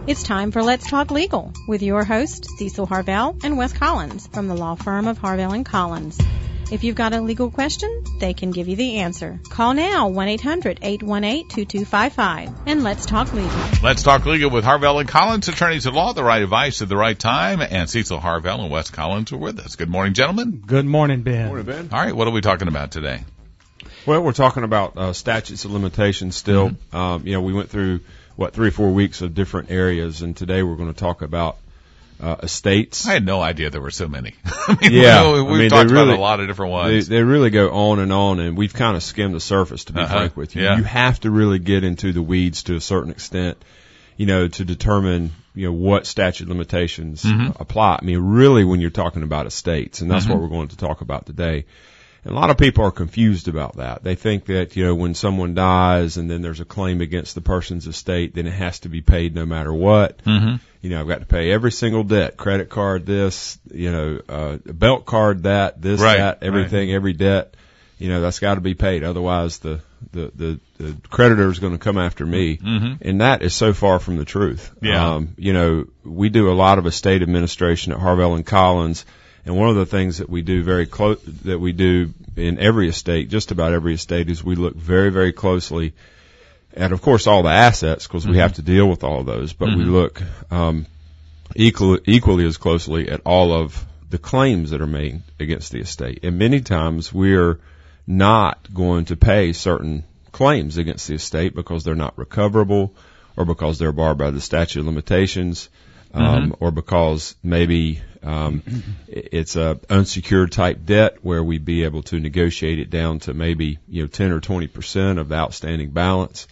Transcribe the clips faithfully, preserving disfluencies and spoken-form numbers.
It's time for Let's Talk Legal with your host, Cecil Harvell and Wes Collins from the law firm of Harvell and Collins. If you've got a legal question, they can give you the answer. Call now, one eight hundred, eight one eight, two two five five, and let's talk legal. Let's talk legal with Harvell and Collins, attorneys at law, the right advice at the right time. And Cecil Harvell and Wes Collins are with us. Good morning, gentlemen. Good morning, Ben. Good morning, Ben. All right, what are we talking about today? Well, we're talking about uh, statutes of limitations still. Mm-hmm. Um, you know, we went through, what, three or four weeks of different areas, and today we're going to talk about Uh, estates. I had no idea there were so many. I mean, yeah, we, we've I mean, talked really, about a lot of different ones. They, they really go on and on, and we've kind of skimmed the surface, to be uh-huh. frank with you. Yeah. You have to really get into the weeds to a certain extent, you know, to determine, you know, what statute of limitations mm-hmm. apply. I mean, really, when you're talking about estates, and that's mm-hmm. what we're going to talk about today. And a lot of people are confused about that. They think that, you know, when someone dies and then there's a claim against the person's estate, then it has to be paid no matter what. Mm-hmm. You know, I've got to pay every single debt, credit card this, you know, uh, belt card that, this, right, that, everything, right. every debt, you know, that's got to be paid. Otherwise the, the, the, the creditor is going to come after me. Mm-hmm. And that is so far from the truth. Yeah. Um, you know, we do a lot of estate administration at Harvell and Collins. And one of the things that we do very close, that we do in every estate, just about every estate, is we look very, very closely at, of course, all the assets, because mm-hmm. we have to deal with all of those, but mm-hmm. we look um, equally, equally as closely at all of the claims that are made against the estate. And many times we're not going to pay certain claims against the estate because they're not recoverable, or because they're barred by the statute of limitations, um, mm-hmm. or because maybe um, it's a unsecured type debt where we'd be able to negotiate it down to maybe, you know, ten or twenty percent of the outstanding balance.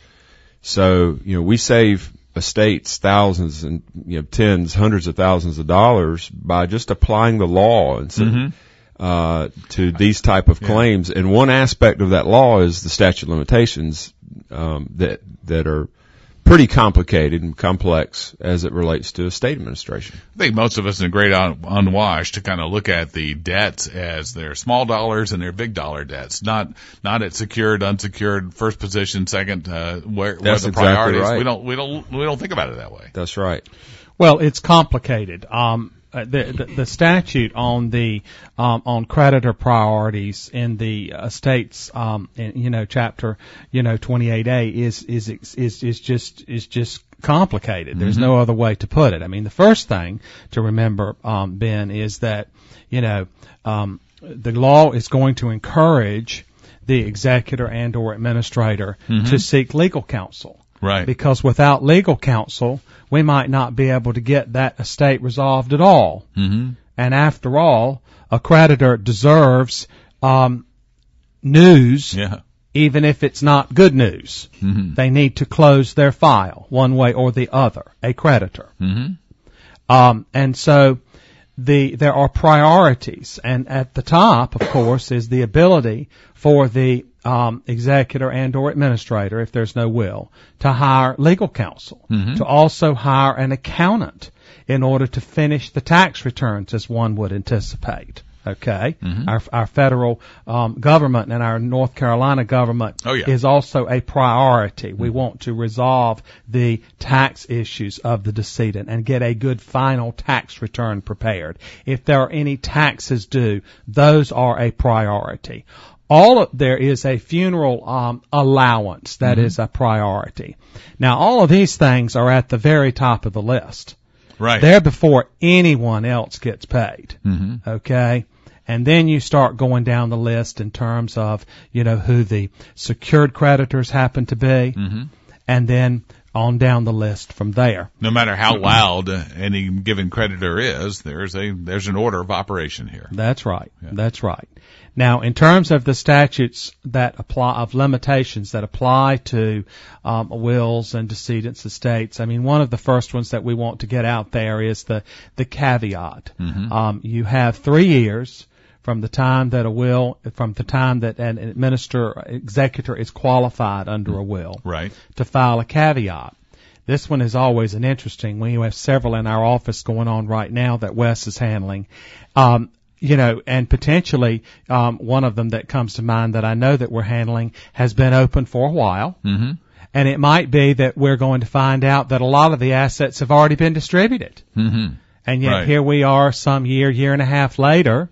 So, you know, we save estates thousands and, you know, tens, hundreds of thousands of dollars by just applying the law and so, mm-hmm. uh, to these type of yeah. claims. And one aspect of that law is the statute of limitations, um, that, that are pretty complicated and complex as it relates to estate administration. I think most of us are great un- unwashed to kind of look at the debts as their small dollars and their big dollar debts, not not at secured, unsecured, first position, second, uh, where, where That's the exactly priorities. right. We don't we don't we don't think about it that way. That's right. Well, it's complicated. Um, Uh, the, the the statute on the um, on creditor priorities in the estates, um, in, you know, chapter, you know, twenty-eight A is is is is just is just complicated. Mm-hmm. There's no other way to put it. I mean, the first thing to remember, um, Ben, is that, you know, um, the law is going to encourage the executor and or administrator mm-hmm. to seek legal counsel. Right. Because without legal counsel, we might not be able to get that estate resolved at all. Mm-hmm. And after all, a creditor deserves um, news, yeah. even if it's not good news. Mm-hmm. They need to close their file one way or the other, a creditor. Mm-hmm. Um, and so the there are priorities. And at the top, of course, is the ability for the Um, executor and or administrator, if there's no will, to hire legal counsel, mm-hmm. to also hire an accountant in order to finish the tax returns as one would anticipate. Okay, mm-hmm. our our federal um, government and our North Carolina government oh, yeah. is also a priority. We want to resolve the tax issues of the decedent and get a good final tax return prepared. If there are any taxes due, those are a priority. All of, there is a funeral um, allowance that mm-hmm. is a priority. Now, all of these things are at the very top of the list. Right. They're before anyone else gets paid. Mm-hmm. Okay? And then you start going down the list in terms of, you know, who the secured creditors happen to be, mm-hmm. and then on down the list from there. No matter how loud any given creditor is, there's a there's an order of operation here. That's right. Yeah. That's right. Now, in terms of the statutes that apply, of limitations that apply to um, wills and decedents' estates, I mean, one of the first ones that we want to get out there is the the caveat. Mm-hmm. Um, you have three years from the time that a will, from the time that an administrator, executor is qualified under a will, right, to file a caveat. This one is always an interesting one. We have several in our office going on right now that Wes is handling. Um, you know, and potentially um, one of them that comes to mind that I know that we're handling has been open for a while. Mm-hmm. and it might be that we're going to find out that a lot of the assets have already been distributed. Mm-hmm. And yet Right. here we are some year, year and a half later,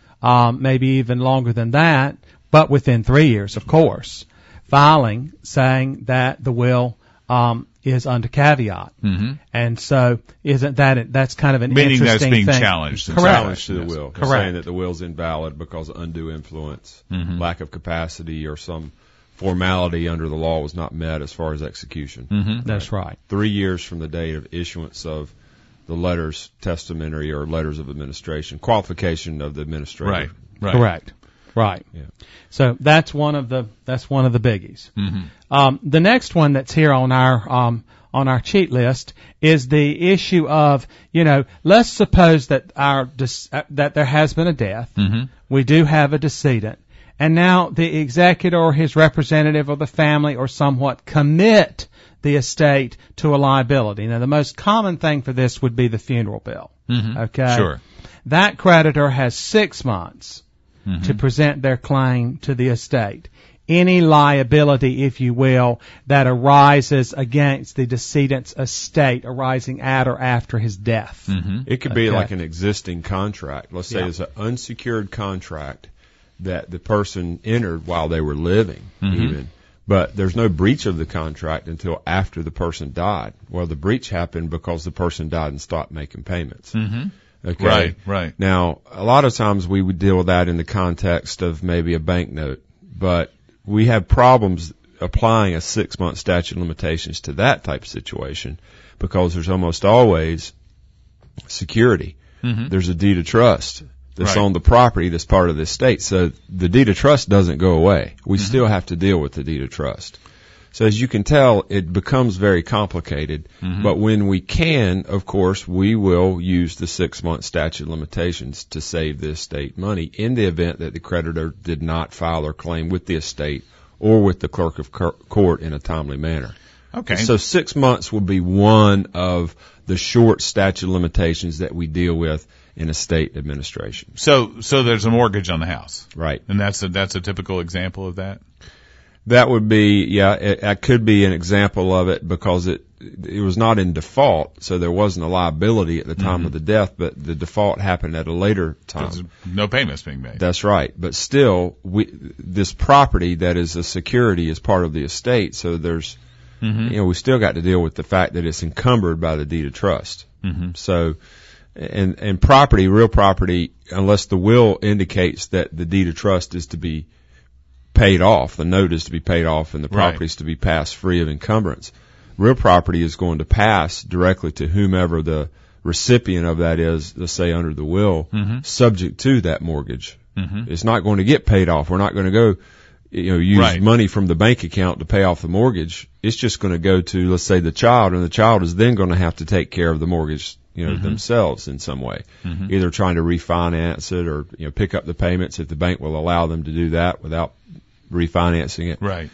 um, maybe even longer than that, but within three years, of course, filing saying that the will um, is under caveat. Mm-hmm. And so isn't that, that's kind of an Meaning interesting that's being thing. challenged. Correct. Challenge to the Yes. will. Correct. Saying that the will's invalid because of undue influence, Mhm. lack of capacity, or some formality under the law was not met as far as execution. Mm-hmm. That's right. Three years from the date of issuance of the letters, testamentary or letters of administration, qualification of the administrator. Right. Right. Correct. Right. Yeah. So that's one of the, that's one of the biggies. Mm-hmm. Um, the next one that's here on our um, on our cheat list is the issue of, you know, let's suppose that our dis- uh, that there has been a death. Mm-hmm. We do have a decedent, and now the executor or his representative or the family or somewhat commit the estate to a liability. Now, the most common thing for this would be the funeral bill. Mm-hmm. Okay, Sure. that creditor has six months Mm-hmm. to present their claim to the estate. Any liability, if you will, that arises against the decedent's estate arising at or after his death. Mm-hmm. It could be Okay. like an existing contract. Let's say Yeah. it's an unsecured contract that the person entered while they were living, Mhm. even. But there's no breach of the contract until after the person died. Well, the breach happened because the person died and stopped making payments. Mm-hmm. Okay. Right. Right. Now, a lot of times we would deal with that in the context of maybe a bank note, but we have problems applying a six-month statute of limitations to that type of situation because there's almost always security. Mm-hmm. There's a deed of trust that's Right. on the property that's part of the estate. So the deed of trust doesn't go away. We Mm-hmm. still have to deal with the deed of trust. So as you can tell, it becomes very complicated. Mhm. But when we can, of course, we will use the six-month statute of limitations to save the estate money in the event that the creditor did not file their claim with the estate or with the clerk of cur- court in a timely manner. Okay. So six months will be one of the short statute of limitations that we deal with in estate administration. So, so there's a mortgage on the house, Right. and that's a that's a typical example of that. That would be, yeah, it, it could be an example of it because it it was not in default, so there wasn't a liability at the time Mhm. of the death, but the default happened at a later There's time. no payments being made. That's right. But still, we this property that is a security is part of the estate, so there's, Mm-hmm. you know, we still got to deal with the fact that it's encumbered by the deed of trust. Mm-hmm. So, and and property, real property, unless the will indicates that the deed of trust is to be paid off, the note is to be paid off, and the Right. property is to be passed free of encumbrance. Real property is going to pass directly to whomever the recipient of that is, let's say under the will, Mhm. subject to that mortgage. Mm-hmm. It's not going to get paid off. We're not going to go, you know, use Right. money from the bank account to pay off the mortgage. It's just going to go to, let's say, the child, and the child is then going to have to take care of the mortgage, you know, Mhm. themselves in some way. Mhm. Either trying to refinance it or, you know, pick up the payments if the bank will allow them to do that without refinancing it. Right.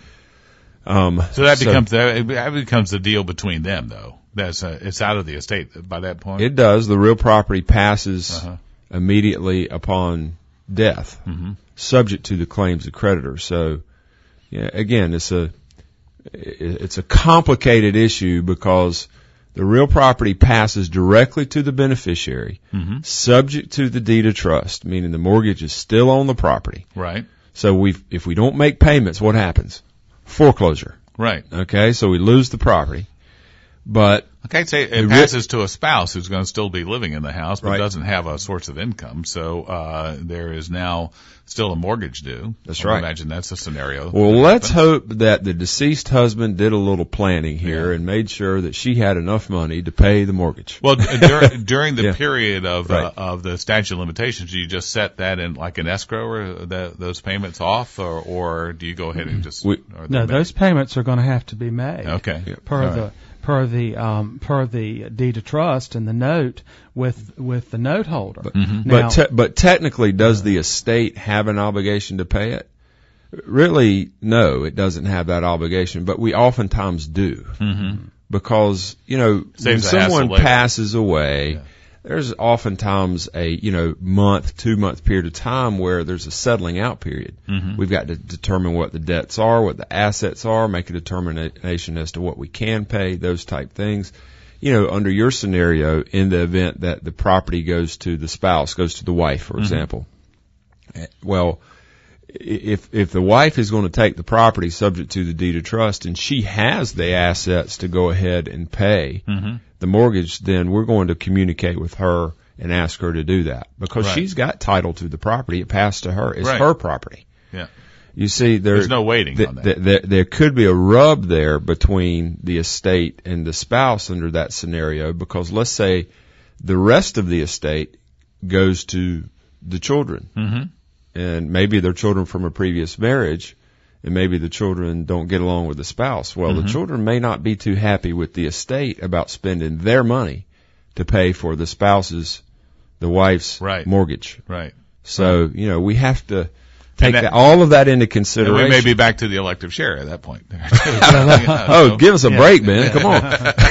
Um, So that becomes that that becomes the deal between them, though. That's uh, it's out of the estate by that point. it does. The real property passes Uh-huh. immediately upon death, Mm-hmm. subject to the claims of creditors. So, yeah, again, it's a it's a complicated issue because the real property passes directly to the beneficiary, Mm-hmm. subject to the deed of trust, meaning the mortgage is still on the property. Right. So we, if we don't make payments, what happens? Foreclosure. Right. Okay, so we lose the property, but Okay, say it The ri- passes to a spouse who's going to still be living in the house, but Right. doesn't have a source of income. So uh there is now still a mortgage due. That's I would right. imagine that's a scenario. well, that let's happens. hope that the deceased husband did a little planning here Yeah. and made sure that she had enough money to pay the mortgage. Well, d- dur- during the Yeah. period of Right. uh, of the statute of limitations, do you just set that in like an escrow or the, those payments off, or, or do you go ahead and just? We- or No, the- those payments are going to have to be made. Okay. Yeah. Per All the right. per the um, per the deed of trust and the note with with the note holder. Mhm. Now, But te- but technically, does the estate have an obligation to pay it? Really, no, it doesn't have that obligation. But we oftentimes do Mm-hmm. because you know when Saves the hassle someone later. passes away, there's oftentimes a, you know, month, two month period of time where there's a settling out period. Mm-hmm. We've got to determine what the debts are, what the assets are, make a determination as to what we can pay, those type things. You know, under your scenario, in the event that the property goes to the spouse, goes to the wife, for mm-hmm. example. Well, if if the wife is going to take the property subject to the deed of trust and she has the assets to go ahead and pay mm-hmm. the mortgage, then we're going to communicate with her and ask her to do that because right. she's got title to the property. It passed to her. It's right. her property. Yeah. You see, there, there's no waiting th- on that. Th- th- there could be a rub there between the estate and the spouse under that scenario because let's say the rest of the estate goes to the children. Mm-hmm. And maybe they're children from a previous marriage, and maybe the children don't get along with the spouse. Well, mm-hmm. the children may not be too happy with the estate about spending their money to pay for the spouse's, the wife's right. mortgage. Right. So, right. you know, we have to take that, that, all of that into consideration. We may be back to the elective share at that point. oh, so. Give us a yeah. break, man. Come on.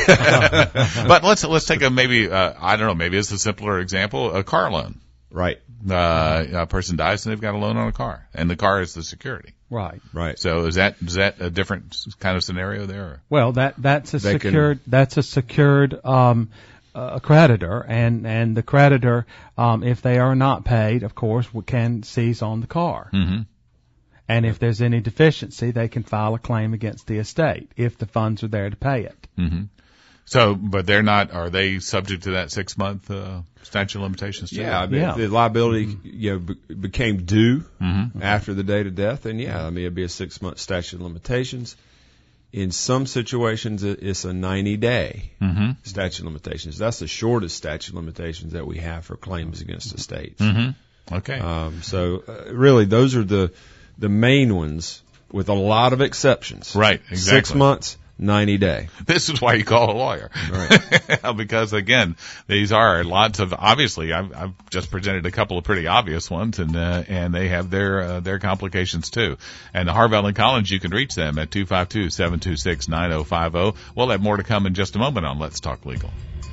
But let's let's take a maybe, uh, I don't know, maybe it's a simpler example, a car loan. Right. Uh, a person dies and they've got a loan on a car, and the car is the security. Right. Right. So is that is that a different kind of scenario there? Or? Well, that that's a they secured can, that's a secured um, uh, creditor, and and the creditor, um, if they are not paid, of course, can seize on the car. Mm-hmm. And if there's any deficiency, they can file a claim against the estate if the funds are there to pay it. Mm-hmm. So, but they're not, are they subject to that six month, uh, statute of limitations too? Yeah, I mean, yeah. if the liability, mm-hmm. you know, be, became due mm-hmm. after the date of death, then yeah, I mean, it'd be a six month statute of limitations. In some situations, it's a ninety day mm-hmm. statute of limitations. That's the shortest statute of limitations that we have for claims against estates. Mm-hmm. Okay. Um, so, uh, really, those are the, the main ones with a lot of exceptions. Right, exactly. Six months. ninety day. This is why you call a lawyer. Right. Because again, these are lots of, obviously, I've, I've just presented a couple of pretty obvious ones, and, uh, and they have their, uh, their complications too. And the Harvell and Collins, you can reach them at two five two, seven two six, nine oh five oh. We'll have more to come in just a moment on Let's Talk Legal.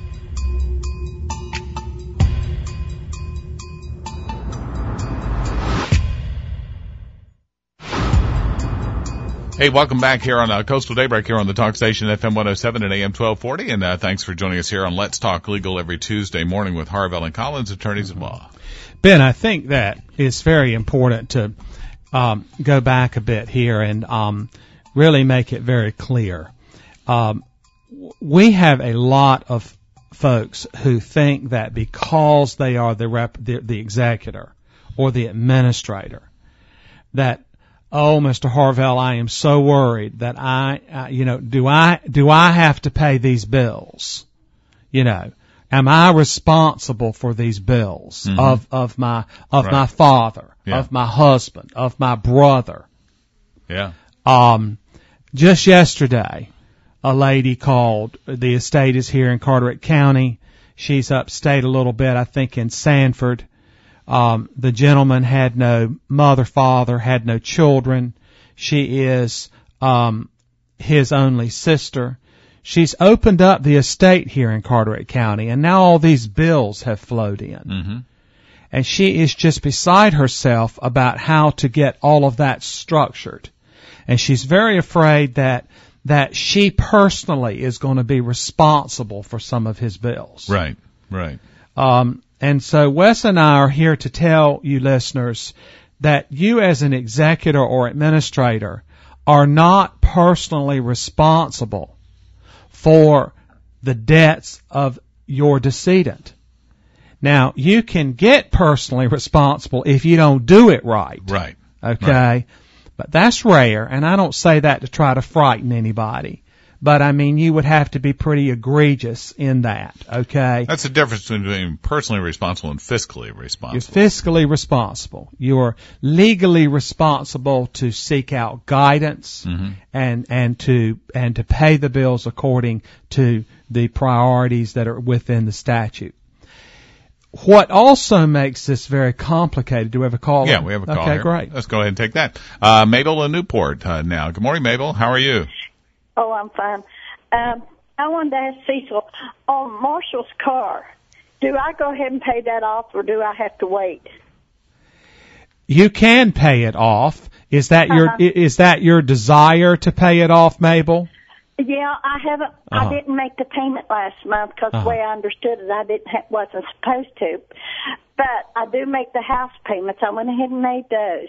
Hey, welcome back here on uh, Coastal Daybreak here on the Talk Station F M one oh seven and A M twelve forty, and uh, thanks for joining us here on Let's Talk Legal every Tuesday morning with Harvell and Collins, attorneys at law. Ben, I think that it's very important to um, go back a bit here and um, really make it very clear. Um, we have a lot of folks who think that because they are the, rep- the, the executor or the administrator, that oh, Mister Harvell, I am so worried that I, uh, you know, do I, do I have to pay these bills? You know, am I responsible for these bills mm-hmm. of, of my, of right. my father, yeah. of my husband, of my brother? Yeah. Um, just yesterday, a lady called, the estate is here in Carteret County. She's upstate a little bit, I think in Sanford. Um, the gentleman had no mother, father, had no children. She is, um, his only sister. She's opened up the estate here in Carteret County, and now all these bills have flowed in. Mm-hmm. And she is just beside herself about how to get all of that structured. And she's very afraid that, that she personally is going to be responsible for some of his bills. Right, right. Um, And so Wes and I are here to tell you listeners that you as an executor or administrator are not personally responsible for the debts of your decedent. Now, you can get personally responsible if you don't do it right. Right. Okay? Right. But that's rare, and I don't say that to try to frighten anybody. But, I mean, you would have to be pretty egregious in that, okay? That's the difference between personally responsible and fiscally responsible. You're fiscally responsible. You're legally responsible to seek out guidance mm-hmm. and, and to, and to pay the bills according to the priorities that are within the statute. What also makes this very complicated, do we have a call? Yeah, we have a call Okay, here. great. Let's go ahead and take that. Uh, Mabel in Newport uh, now. Good morning, Mabel. How are you? Oh, I'm fine. Um, I wanted to ask Cecil, on Marshall's car, do I go ahead and pay that off, or do I have to wait? You can pay it off. Is that your Uh-huh. is that your desire to pay it off, Mabel? Yeah, I haven't. Uh-huh. I didn't make the payment last month because Uh-huh. the way I understood it, I didn't ha- wasn't supposed to. But I do make the house payments. I went ahead and made those.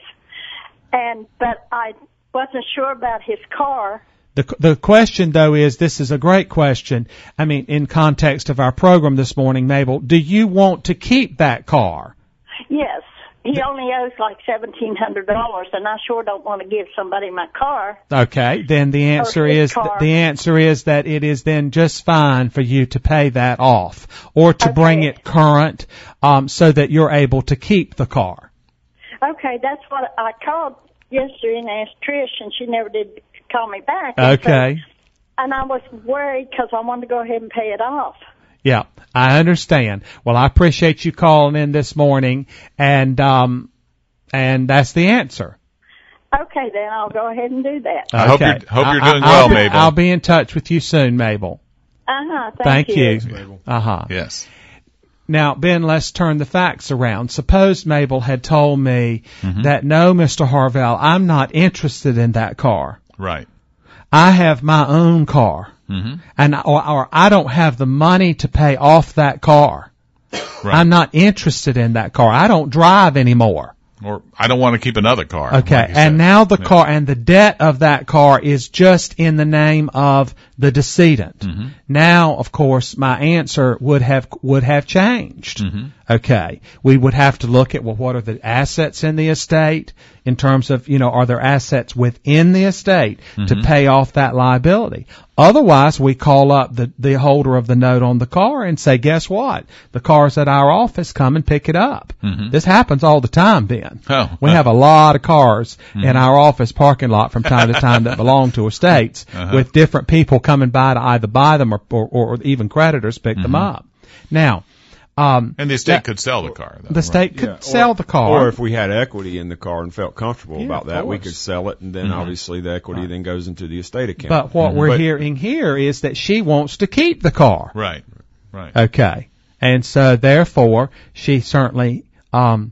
And but I wasn't sure about his car. The the question though is, this is a great question. I mean, in context of our program this morning, Mabel, do you want to keep that car? Yes, he only owes like seventeen hundred dollars, and I sure don't want to give somebody my car. Okay, then the answer his is car. the answer is that it is then just fine for you to pay that off, or to Okay. bring it current, um, so that you're able to keep the car. Okay, that's what I called yesterday and asked Trish, and she never did call me back. And Okay. so- and I was worried because I wanted to go ahead and pay it off. Yeah, I understand. Well, I appreciate you calling in this morning, and um, and that's the answer. Okay, then I'll go ahead and do that. I hope you're- hope you're doing I, well, I'll be, Mabel. I'll be in touch with you soon, Mabel. Uh-huh, Thank, thank, you. Uh-huh. Yes. Now, Ben, let's turn the facts around. Suppose Mabel had told me Mm-hmm. that, no, Mister Harvell, I'm not interested in that car. Right. I have my own car. Mm-hmm. And or, or I don't have the money to pay off that car. Right. I'm not interested in that car. I don't drive anymore. Or I don't want to keep another car. Okay, like you and said. now the Yeah. car and the debt of that car is just in the name of the decedent. Mm-hmm. Now, of course, my answer would have would have changed. Mm-hmm. Okay, we would have to look at, well, what are the assets in the estate in terms of, you know, are there assets within the estate to pay off that liability? Otherwise, we call up the the holder of the note on the car and say, guess what? The car's at our office. Come and pick it up. Mhm. This happens all the time, Ben. Oh. We have a lot of cars in our office parking lot from time to time that belong to estates, Uh-huh. with different people coming by to either buy them or, or, or even creditors pick them up. Now, um, And the estate that- could sell the car. Though, the right? state could Yeah, or- sell the car. Or if we had equity in the car and felt comfortable Yeah, about of that, we course. could sell it, and then obviously the equity then goes into the estate account. But what we're But- hearing here is that she wants to keep the car. Right. Right. Okay. And so therefore, she certainly, um,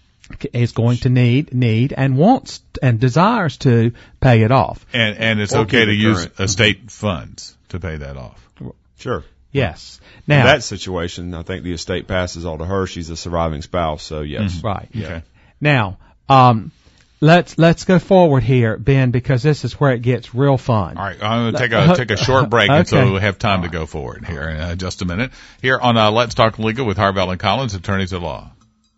is going to need, need and wants and desires to pay it off. And and it's Or okay keep to it use current. estate funds to pay that off. Sure. Yes. In Now, that situation, I think the estate passes all to her. She's a surviving spouse, so yes. right. Okay. Now, um, let's, let's go forward here, Ben, because this is where it gets real fun. All right, I'm going to take a take a short break, and so Okay. we'll have time to go forward here in uh, just a minute. Here on uh, Let's Talk Legal with Harvell and Collins, attorneys at law.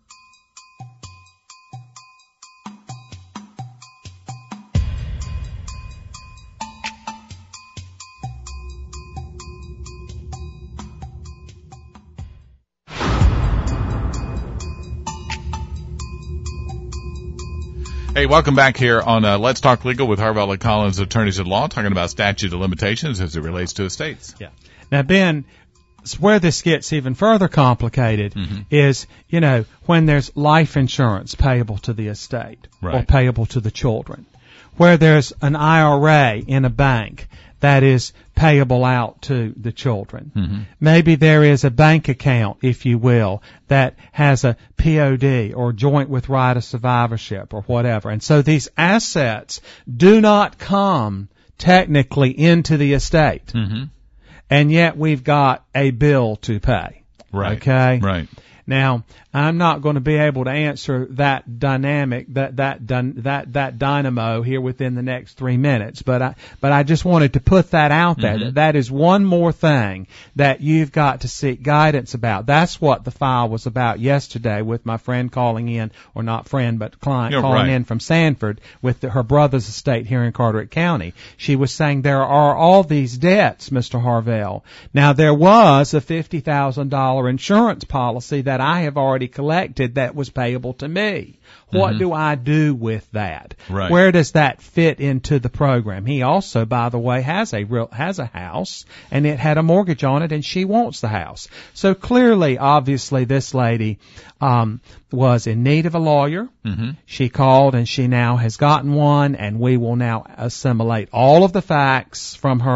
Hey, welcome back here on uh, Let's Talk Legal with Harvell and Collins, attorneys at law, talking about statute of limitations as it relates to estates. Yeah. Now, Ben, s- where this gets even further complicated is, you know, when there's life insurance payable to the estate or Right. payable to the children, where there's an I R A in a bank that is payable out to the children. Maybe there is a bank account, if you will, that has a P O D or joint with right of survivorship or whatever. And so these assets do not come technically into the estate. Mm-hmm. And yet we've got a bill to pay. Right. Okay. Right. Now, I'm not going to be able to answer that dynamic, that that dyn- that that dynamo here within the next three minutes. But I but I just wanted to put that out there. Mm-hmm. That that is one more thing that you've got to seek guidance about. That's what the file was about yesterday with my friend calling in, or not friend, but client Yeah, calling right. in from Sanford with the, her brother's estate here in Carteret County. She was saying there are all these debts, Mister Harvell. Now, there was a fifty thousand dollars insurance policy that I have already collected that was payable to me. What do I do with that? Right. Where does that fit into the program? He also, by the way, has a real, has a house, and it had a mortgage on it, and she wants the house. So clearly, obviously, this lady um, was in need of a lawyer. Mm-hmm. She called, and she now has gotten one, and we will now assimilate all of the facts from her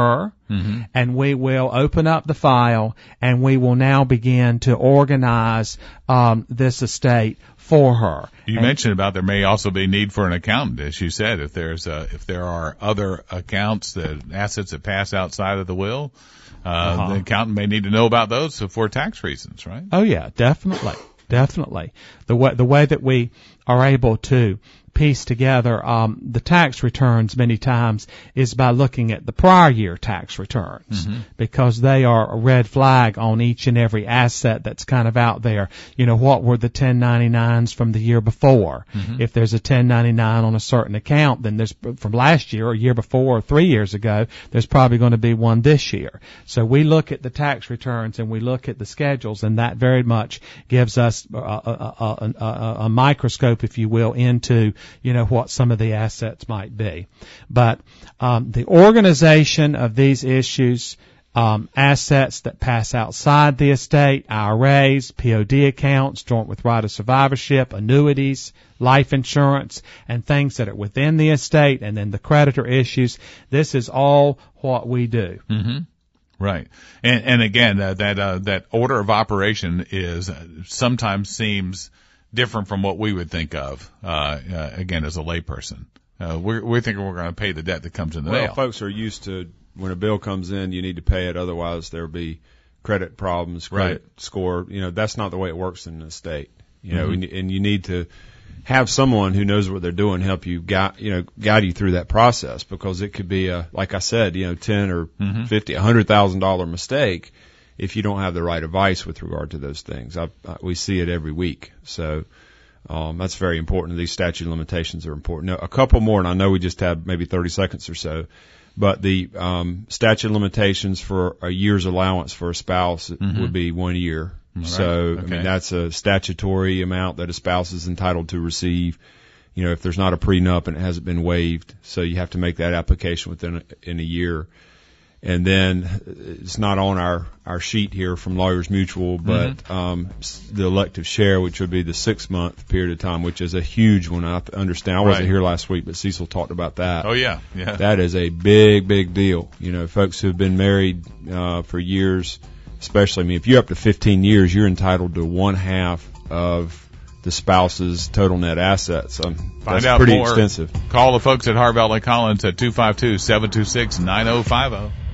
Mm-hmm. And we will open up the file, and we will now begin to organize um, this estate for her. You and, mentioned about there may also be need for an accountant, as you said, if there's a, if there are other accounts, that assets that pass outside of the will, uh, uh-huh. the accountant may need to know about those for tax reasons, right? Oh yeah, definitely, definitely. The way the way that we are able to piece together um, the tax returns many times is by looking at the prior year tax returns, mm-hmm. because they are a red flag on each and every asset that's kind of out there. You know, what were the ten ninety-nines from the year before? Mm-hmm. If there's a ten ninety-nine on a certain account, then there's from last year or year before or three years ago, there's probably going to be one this year. So we look at the tax returns and we look at the schedules, and that very much gives us a, a, a, a, a microscope, if you will, into you know, what some of the assets might be. But um, the organization of these issues, um, assets that pass outside the estate, I R As, P O D accounts, joint with right of survivorship, annuities, life insurance, and things that are within the estate, and then the creditor issues, this is all what we do. Mm-hmm. Right. And, and again, uh, that, uh, that order of operation is, uh, sometimes seems different from what we would think of, uh, uh again, as a layperson. Uh, we're, we're thinking we're going to pay the debt that comes in the well, mail. Folks are used to when a bill comes in, you need to pay it, otherwise there'll be credit problems, credit right. score. You know, that's not the way it works in the state. You mm-hmm. know, and, and you need to have someone who knows what they're doing help you guide, you know, guide you through that process, because it could be a, like I said, you know, ten or mm-hmm. fifty, a hundred thousand dollar mistake if you don't have the right advice with regard to those things. I, I, we see it every week. So, um, that's very important. These statute of limitations are important. Now, a couple more, and I know we just have maybe thirty seconds or so, but the, um, statute of limitations for a year's allowance for a spouse mm-hmm. would be one year. Right. So, okay. I mean, that's a statutory amount that a spouse is entitled to receive, you know, if there's not a prenup and it hasn't been waived. So you have to make that application within a, in a year. And then it's not on our, our sheet here from Lawyers Mutual, but, mm-hmm. um, the elective share, which would be the six month period of time, which is a huge one. I understand. I wasn't right. here last week, but Cecil talked about that. Oh yeah. Yeah. That is a big, big deal. You know, folks who have been married, uh, for years, especially, I mean, if you're up to fifteen years, you're entitled to one half of the spouse's total net assets. Um, Find that's out pretty more. extensive. Call the folks at Harvell and Collins at two five two, seven two six, nine oh five oh.